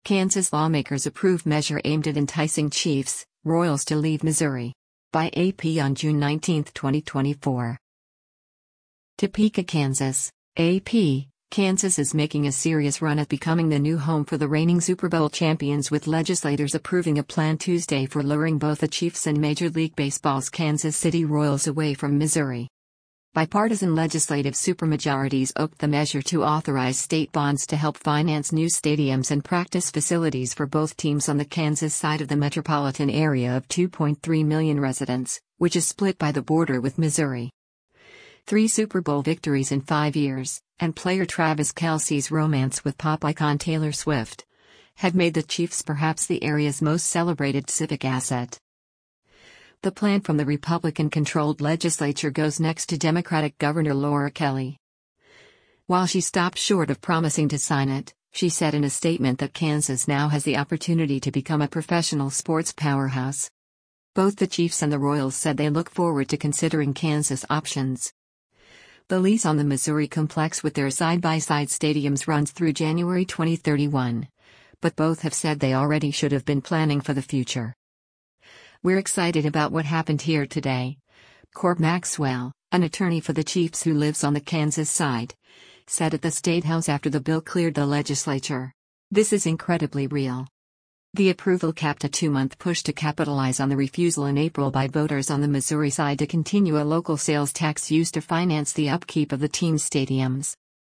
Kansas lawmakers approve measure aimed at enticing Chiefs, Royals to leave Missouri. By AP on June 19, 2024. Topeka, Kansas. AP, Kansas is making a serious run at becoming the new home for the reigning Super Bowl champions, with legislators approving a plan Tuesday for luring both the Chiefs and Major League Baseball's Kansas City Royals away from Missouri. Bipartisan legislative supermajorities oaked the measure to authorize state bonds to help finance new stadiums and practice facilities for both teams on the Kansas side of the metropolitan area of 2.3 million residents, which is split by the border with Missouri. 3 Super Bowl victories in 5 years, and player Travis Kelce's romance with pop icon Taylor Swift, have made the Chiefs perhaps the area's most celebrated civic asset. The plan from the Republican-controlled legislature goes next to Democratic Governor Laura Kelly. While she stopped short of promising to sign it, she said in a statement that Kansas now has the opportunity to become a professional sports powerhouse. Both the Chiefs and the Royals said they look forward to considering Kansas options. The lease on the Missouri complex with their side-by-side stadiums runs through January 2031, but both have said they already should have been planning for the future. "We're excited about what happened here today," Corb Maxwell, an attorney for the Chiefs who lives on the Kansas side, said at the State House after the bill cleared the legislature. "This is incredibly real." The approval capped a 2-month push to capitalize on the refusal in April by voters on the Missouri side to continue a local sales tax used to finance the upkeep of the team's stadiums.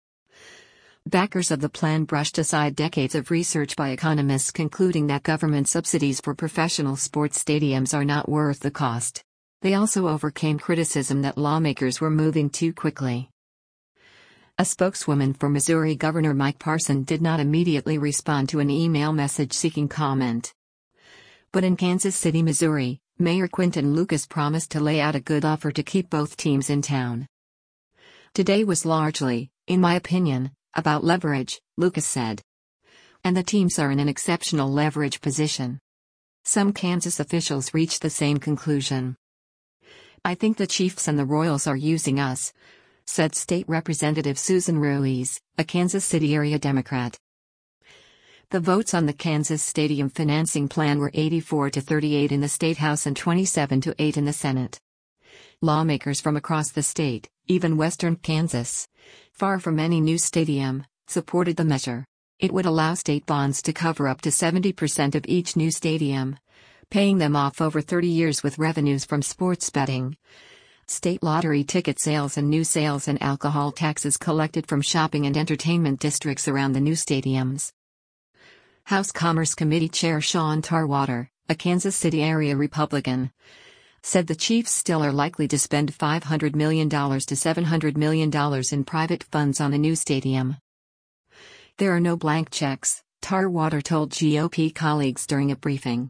Backers of the plan brushed aside decades of research by economists concluding that government subsidies for professional sports stadiums are not worth the cost. They also overcame criticism that lawmakers were moving too quickly. A spokeswoman for Missouri Governor Mike Parson did not immediately respond to an email message seeking comment. But in Kansas City, Missouri, Mayor Quinton Lucas promised to lay out a good offer to keep both teams in town. "Today was largely, in my opinion, about leverage," Lucas said. "And the teams are in an exceptional leverage position." Some Kansas officials reached the same conclusion. "I think the Chiefs and the Royals are using us," said State Representative Susan Ruiz, a Kansas City area Democrat. The votes on the Kansas Stadium financing plan were 84 to 38 in the State House and 27 to 8 in the Senate. Lawmakers from across the state, even western Kansas, far from any new stadium, supported the measure. It would allow state bonds to cover up to 70% of each new stadium, paying them off over 30 years with revenues from sports betting, state lottery ticket sales, and new sales and alcohol taxes collected from shopping and entertainment districts around the new stadiums. House Commerce Committee Chair Sean Tarwater, a Kansas City area Republican, said the Chiefs still are likely to spend $500 million to $700 million in private funds on a new stadium. "There are no blank checks," Tarwater told GOP colleagues during a briefing.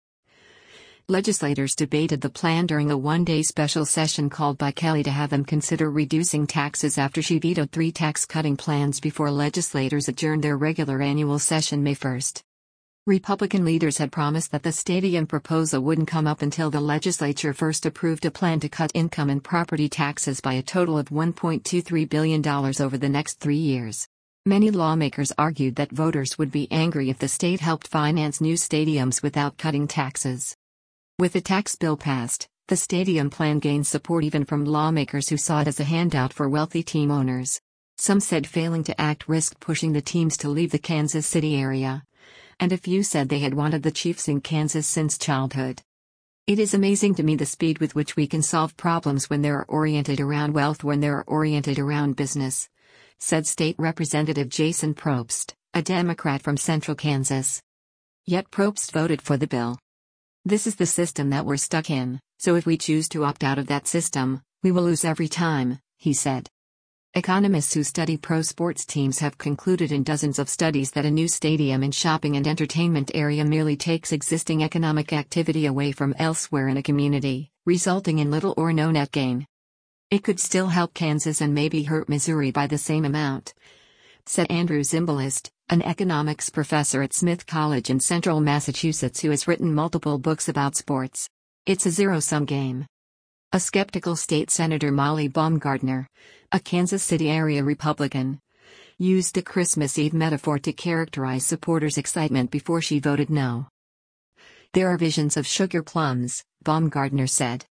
Legislators debated the plan during a one-day special session called by Kelly to have them consider reducing taxes after she vetoed 3 tax-cutting plans before legislators adjourned their regular annual session May 1. Republican leaders had promised that the stadium proposal wouldn't come up until the legislature first approved a plan to cut income and property taxes by a total of $1.23 billion over the next 3 years. Many lawmakers argued that voters would be angry if the state helped finance new stadiums without cutting taxes. With the tax bill passed, the stadium plan gained support even from lawmakers who saw it as a handout for wealthy team owners. Some said failing to act risked pushing the teams to leave the Kansas City area, and a few said they had wanted the Chiefs in Kansas since childhood. "It is amazing to me the speed with which we can solve problems when they're oriented around wealth, when they're oriented around business," said State Representative Jason Probst, a Democrat from Central Kansas. Yet Probst voted for the bill. "This is the system that we're stuck in, so if we choose to opt out of that system, we will lose every time," he said. Economists who study pro sports teams have concluded in dozens of studies that a new stadium and shopping and entertainment area merely takes existing economic activity away from elsewhere in a community, resulting in little or no net gain. "It could still help Kansas and maybe hurt Missouri by the same amount," said Andrew Zimbalist, an economics professor at Smith College in central Massachusetts who has written multiple books about sports. "It's a zero-sum game." A skeptical state senator Molly Baumgardner, a Kansas City area Republican, used a Christmas Eve metaphor to characterize supporters' excitement before she voted no. There are visions of sugar plums, Baumgardner said.